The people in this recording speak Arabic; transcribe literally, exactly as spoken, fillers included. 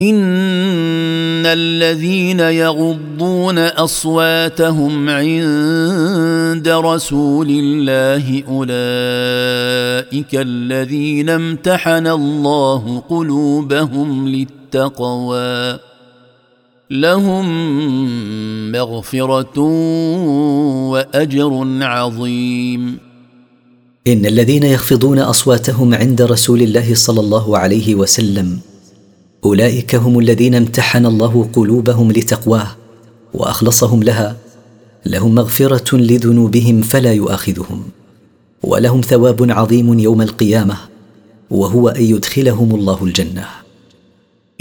إن الذين يغضون أصواتهم عند رسول الله أولئك الذين امتحن الله قلوبهم للتقوى لهم مغفرة وأجر عظيم. إن الذين يخفضون أصواتهم عند رسول الله صلى الله عليه وسلم أولئك هم الذين امتحن الله قلوبهم لتقواه وأخلصهم لها، لهم مغفرة لذنوبهم فلا يؤاخذهم، ولهم ثواب عظيم يوم القيامة، وهو أن يدخلهم الله الجنة.